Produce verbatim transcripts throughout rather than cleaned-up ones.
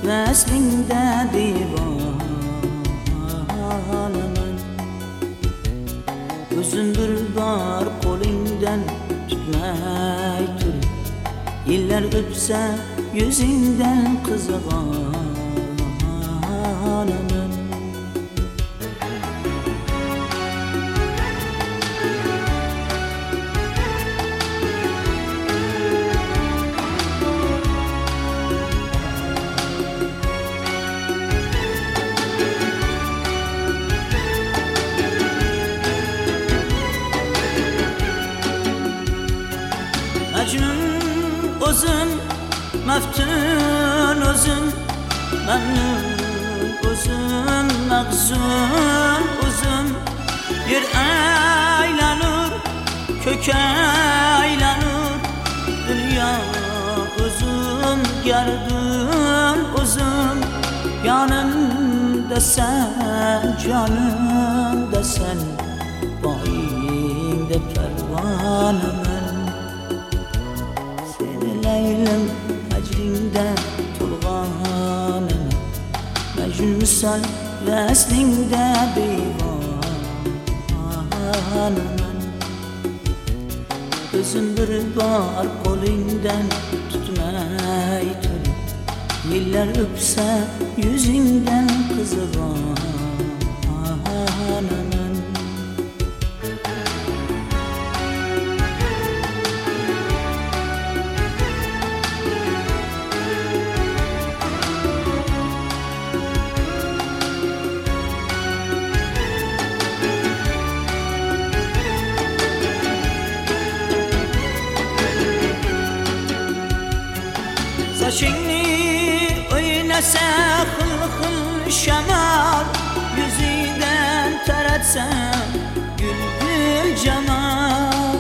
veslingde divanımın. Özündür bar kolingden tutmay tur. Yıllar öpse yüzünden kızğanımın. Mecnun özün, meftun özün, memnun özün, mağzun özün. Yer aylanır, kök aylanır, dünya özün, gerdun özün. Yanımda sen, canımda sen, bayimde kervanımın. Leylim ecringde tulganım, Mecnun misal veslingde divanımın. Özündür bar kolingden tutmay tur. Yıllar öpse yüzünden kızğanımın. Saçını oynasa hıl hıl şamar, yüzünden taratsa gül gül cemal.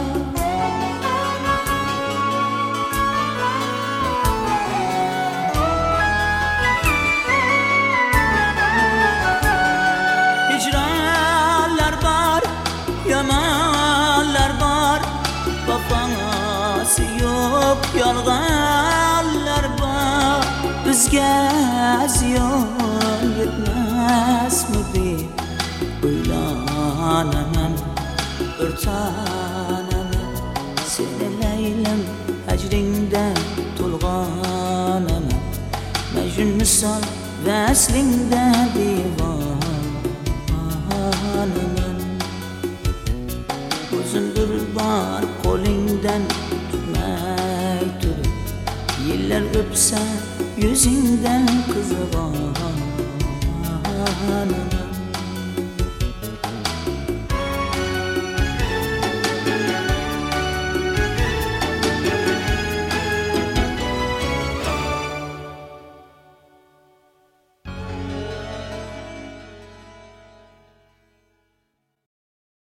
Hicranlar var, yamanlar var, vefası yok, yalganlar var. Bizga ziyon yetmezmi deb o'ylanaman, o'rtanaman. Seni leylim ecringde to'lg'anaman, Mecnun misol veslingde divanımın. O'zimdir bar qo'lingdan tutmay turib, yillar o'psa yüzünden kızğanımın.